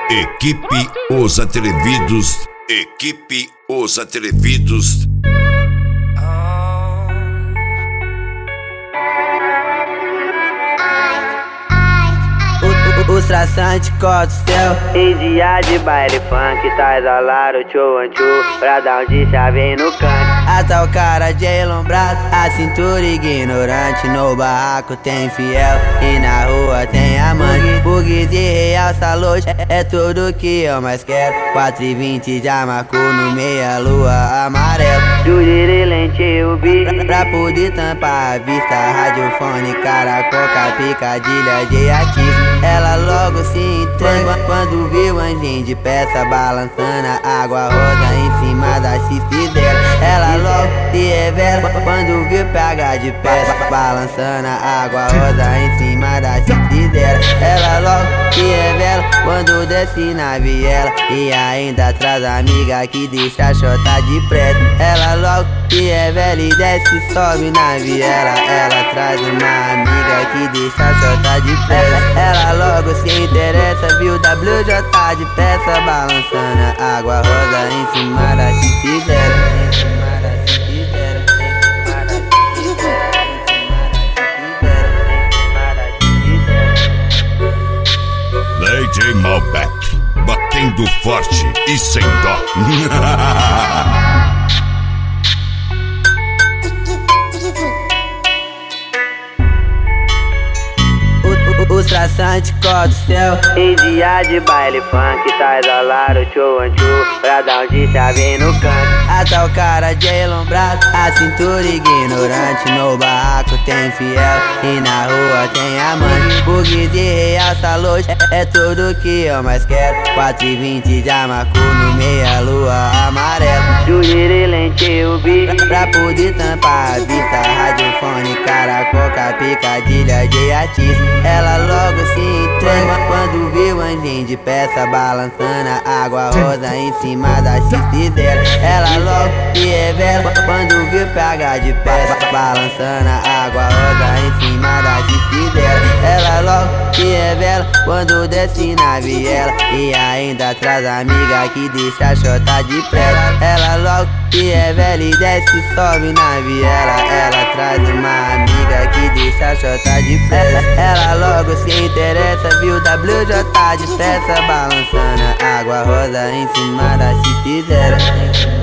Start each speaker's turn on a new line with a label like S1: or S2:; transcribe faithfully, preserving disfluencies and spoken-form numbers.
S1: Equipe Os Atrevidos. Equipe Os Atrevidos.
S2: Os traçantes cortam o céu em dia de baile funk, tá isolado, tchô, tchô, pra dar um de chave no canto. Até o cara de elombrado, a cintura ignorante. No barraco tem fiel e na rua tem amante. Bugs e realça luz, é, é tudo que eu mais quero. Quatro e vinte já marcou no meia lua amarelo. Juriri lente o bico pra poder tampar a vista. Radiofone, caracoca, picadilha de artista. Ela logo se entrega quando viu o anjinho de peça balançando a água rosa em cima da chifre dela. Ela logo se revela quando viu P H de peça balançando a água rosa em cima da chifre dela. Ela logo se revela quando desce na viela e ainda traz a amiga que deixa a chota de pressa. Ela logo se revela e desce e sobe na viela. Ela traz uma amiga que deixa a chota de pressa. Ela logo se interessa, viu W J de peça balançando a água rosa em cima da chifre dela. Em cima da chifre dela, em cima da chifre dela, em cima da chifre dela.
S1: D J Malbec, batendo forte e sem dó.
S2: Os traçantes cortam o céu em dia de baile funk, tá isolado, tchô, tchô, pra dar um de chave no canto. Até o cara de elombrado, a cintura ignorante. No barraco tem fiel e na rua tem amante. Bugs e realça luz, é, é tudo que eu mais quero. Quatro e vinte já marcou no meia lua amarelo. Juriri lente o bico pra poder tampar a vista. Radiofone, caracoca, picadilha de artista. Ela logo se entrega quando viu o anjinho de peça balançando a água rosa em cima da chifre dela. Ela logo se revela quando viu P H de peça balançando a água rosa em cima da chifre dela. Ela logo se revela quando desce na viela e ainda traz a amiga que deixa a chota de pressa. Ela logo se revela e desce e sobe na viela. Ela traz uma amiga que deixa a chota de pressa. Ela logo se interessa, viu W J de peça balançando a água rosa em cima da chifre dela.